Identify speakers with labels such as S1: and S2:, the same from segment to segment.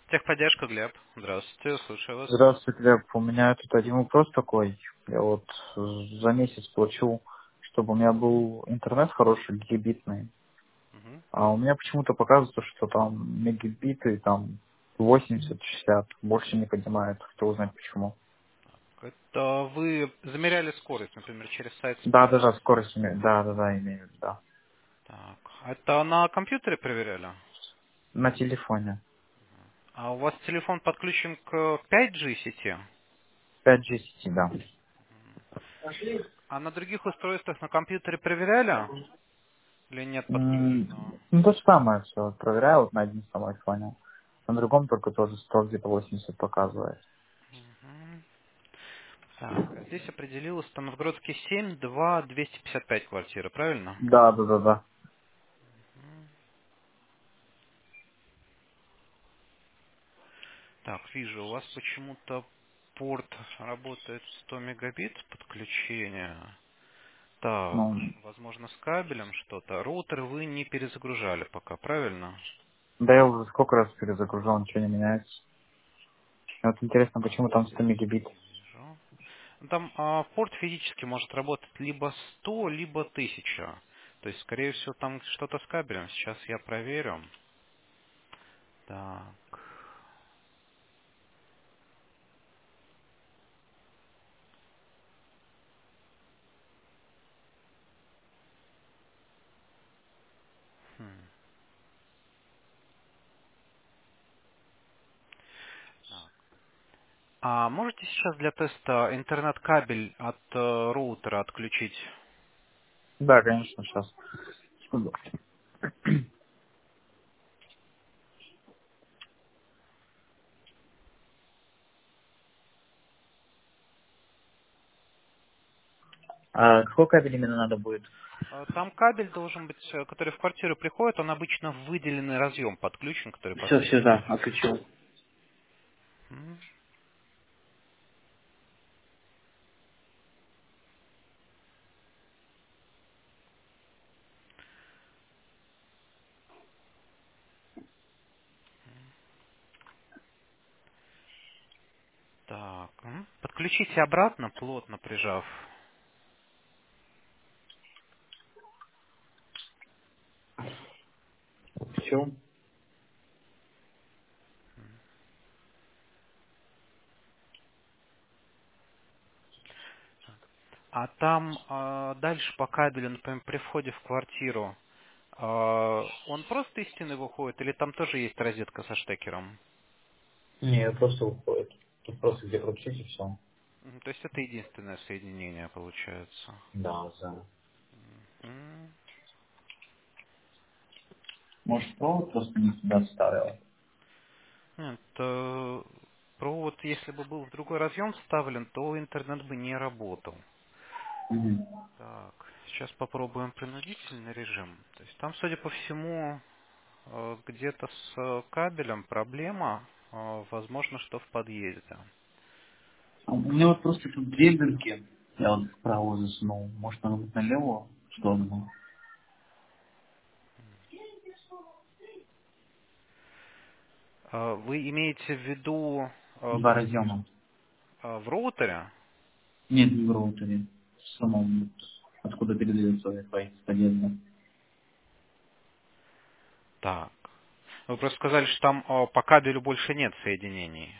S1: Техподдержка, Глеб. Здравствуйте, слушаю вас.
S2: Здравствуйте, Глеб. У меня тут один вопрос такой. Я вот за месяц плачу, чтобы у меня был интернет хороший, гигабитный.
S1: Мгм.
S2: А у меня почему-то показывается, что там мегабиты, там 80-60, больше не поднимает. Хотел узнать почему.
S1: Это вы замеряли скорость, например, через сайт
S2: Да,
S1: Speed?
S2: да, да, скорость имею. Да, да, да, имею, да.
S1: Так. Это на компьютере проверяли?
S2: На телефоне.
S1: А у вас телефон подключен к 5G сети?
S2: 5G сети, да.
S1: А на других устройствах на компьютере проверяли? Или нет подключено?
S2: Ну, то же самое все. Проверяю вот на одиннадцатом айфоне. На другом только тоже 100 где-то 80 показывает.
S1: Мгм. Так, а здесь определилось, что Новгородский 7, 2, 255 квартира, правильно?
S2: Да, да, да, да.
S1: Так, вижу, у вас почему-то порт работает 100 мегабит подключения. Так,
S2: Ну,
S1: возможно, с кабелем что-то. Роутер вы не перезагружали пока, правильно?
S2: да я уже сколько раз перезагружал, ничего не меняется. Вот интересно,
S1: Так,
S2: почему там 100 мегабит?
S1: вижу. Ну, там порт физически может работать либо 100, либо 1000. То есть, скорее всего, там что-то с кабелем. Сейчас я проверю. Так. Хм. Так. А можете сейчас для теста интернет-кабель от роутера отключить?
S2: Да, конечно, сейчас. Секунду. А какой кабель именно надо будет?
S1: Там кабель должен быть, который в квартиру приходит, он обычно в выделенный разъем подключен, который
S2: Все, все,
S1: подписывается.
S2: да, отключил.
S1: М. Так. Подключите обратно, плотно прижав.
S2: Все.
S1: А там дальше по кабелю, например, при входе в квартиру, он просто из стены выходит, или там тоже есть розетка со штекером?
S2: Не, просто уходит. Тут просто где крутить и все.
S1: То есть это единственное соединение получается.
S2: Да, да.
S1: М.
S2: Может, провод просто не сюда вставил?
S1: Нет, провод, если бы был в другой разъем вставлен, то интернет бы не работал.
S2: Мгм.
S1: Так, сейчас попробуем принудительный режим. То есть там, судя по всему, где-то с кабелем проблема, возможно, что в подъезде.
S2: А у меня вот просто тут две дырки. Я вот вправо засунул. Может, надо будет налево сторону?
S1: Вы имеете в виду
S2: Два разъема.
S1: в роутере?
S2: Нет, не в роутере. В самом, вот, откуда передается Wi-Fi с подъезда.
S1: Так. Вы просто сказали, что там по кабелю больше нет соединений.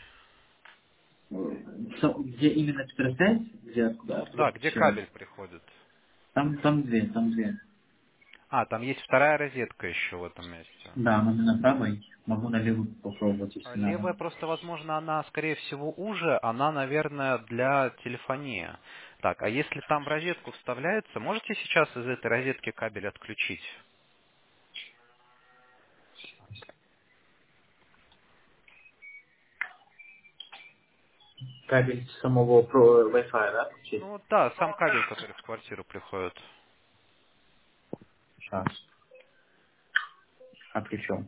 S2: Где именно 4.5, где откуда
S1: Да, где
S2: подключаю?
S1: кабель приходит?
S2: Там две, там две.
S1: А, там есть вторая розетка еще в этом месте.
S2: Да, надо на правой, могу на левую попробовать, если надо.
S1: Левая просто, возможно, она, скорее всего, уже, она, наверное, для телефонии. Так, а если там в розетку вставляется, можете сейчас из этой розетки кабель отключить?
S2: Кабель самого про Wi-Fi, да, включить?
S1: Ну да, сам кабель, который в квартиру приходит.
S2: Сейчас, отключу.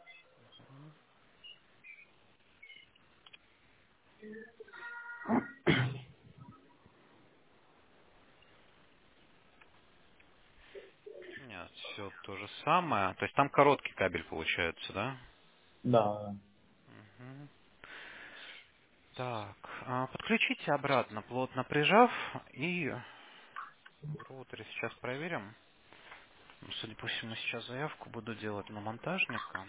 S1: Нет, все то же самое. То есть там короткий кабель получается, да?
S2: Да.
S1: Мгм. Так, подключите обратно, плотно прижав, и в роутере сейчас проверим. Ну, судя по всему, сейчас заявку буду делать на монтажника.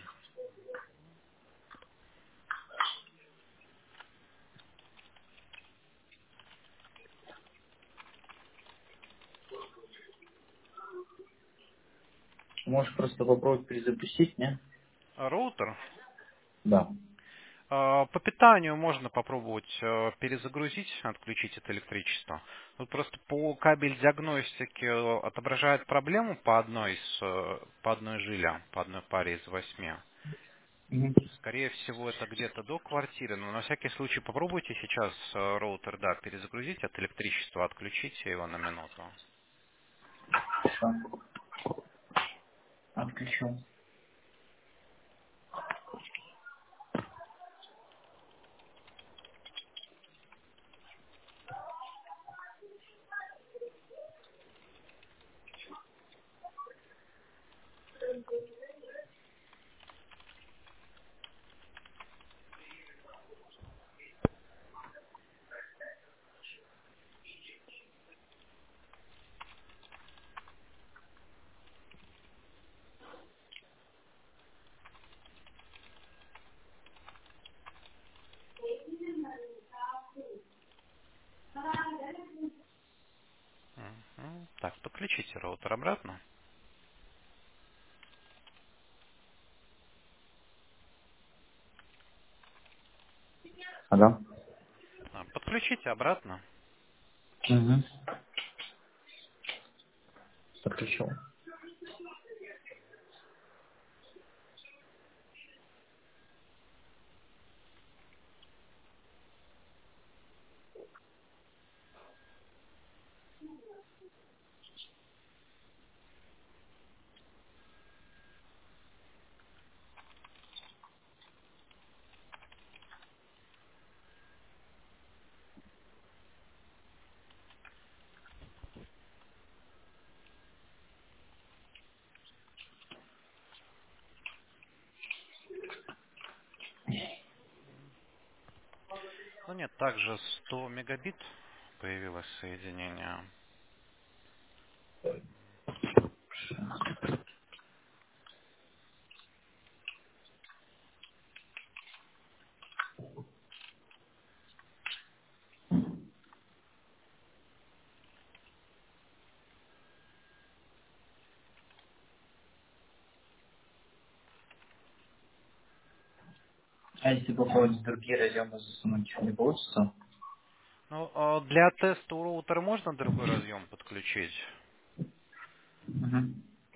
S2: Можешь просто попробовать перезапустить, не?
S1: Роутер.
S2: Да.
S1: По питанию можно попробовать перезагрузить, отключить это электричество. Тут просто по кабель диагностики отображает проблему по одной жиле, по одной паре из 8.
S2: Мгм.
S1: Скорее всего, это где-то до квартиры, но на всякий случай попробуйте сейчас роутер, да, перезагрузить от электричества, отключите его на минуту.
S2: Всё. Отключил.
S1: Мгм. Так, подключите роутер обратно.
S2: Ага.
S1: Подключите обратно.
S2: Угу. Подключил.
S1: Ну нет, также 100 мегабит появилось соединение.
S2: А если попробовать другие разъемы засунуть, не получится?
S1: Ну, для теста у роутера можно другой разъем подключить?
S2: Угу.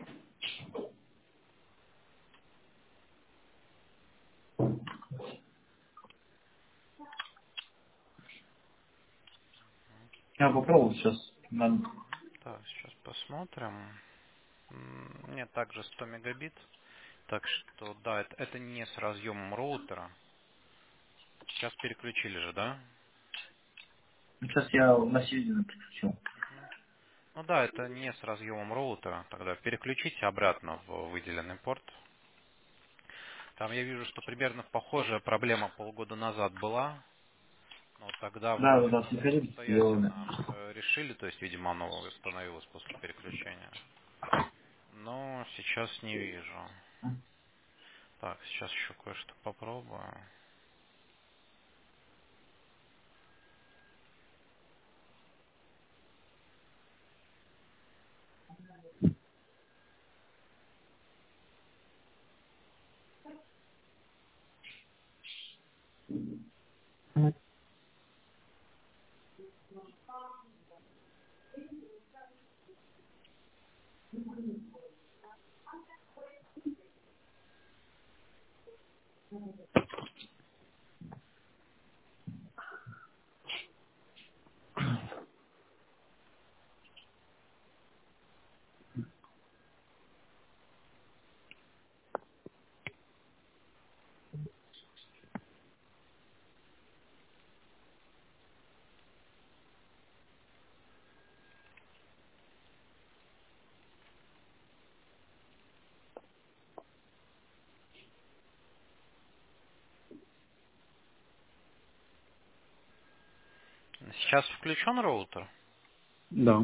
S2: Я попробую сейчас. Надо.
S1: Так, сейчас посмотрим. Нет, также 100 мегабит. Так что, да, это не с разъемом роутера. Сейчас переключили же, да?
S2: Сейчас я на середину подключил.
S1: Мгм. Ну да, это не с разъемом роутера. Тогда переключите обратно в выделенный порт. Там я вижу, что примерно похожая проблема полгода назад была. Но тогда
S2: Да, да,
S1: вроде
S2: да,
S1: как
S2: приходили, сделали.
S1: самостоятельно решили. То есть, видимо, оно восстановилось после переключения. Но сейчас не вижу. Так, сейчас еще кое-что попробую. Сейчас включен роутер?
S2: Да.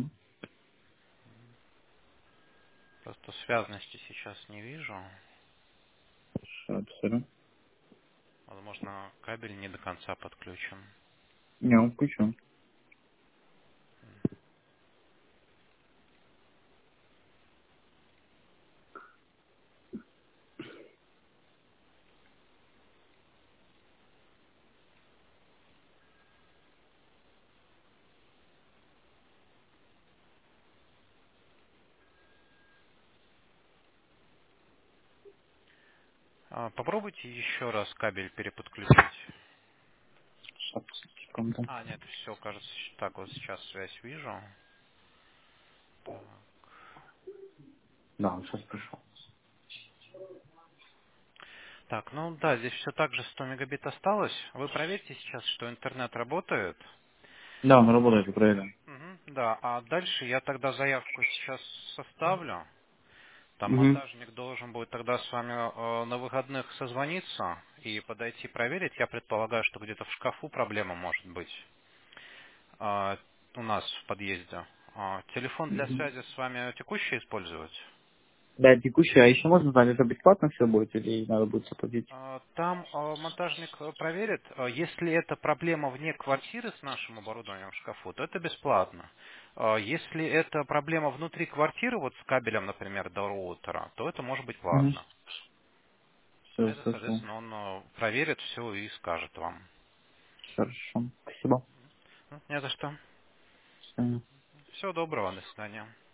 S1: Просто связности сейчас не вижу.
S2: Сейчас, сорян.
S1: Возможно, кабель не до конца подключен.
S2: Не, он включен.
S1: Попробуйте еще раз кабель переподключить.
S2: Сейчас, секунду.
S1: Нет, все, кажется, так вот сейчас связь вижу. Так.
S2: Да, он сейчас пришел.
S1: Так, ну да, здесь все так же 100 мегабит осталось. Вы проверьте сейчас, что интернет работает.
S2: Да, он работает, проверяем.
S1: Да, а дальше я тогда заявку сейчас составлю. Там
S2: Угу.
S1: монтажник должен будет тогда с вами на выходных созвониться и подойти проверить. Я предполагаю, что где-то в шкафу проблема может быть у нас в подъезде. Телефон для связи с вами текущий использовать?
S2: Да, текущий. А еще можно знать, это бесплатно все будет или надо будет заплатить?
S1: Там монтажник проверит. Если это проблема вне квартиры с нашим оборудованием в шкафу, то это бесплатно. Если это проблема внутри квартиры, вот с кабелем, например, до роутера, то это может быть
S2: Угу.
S1: платно.
S2: Все,
S1: Это,
S2: слышал.
S1: соответственно, он проверит все и скажет вам.
S2: Хорошо. Спасибо.
S1: Не за что.
S2: Всё.
S1: Всего доброго, до свидания.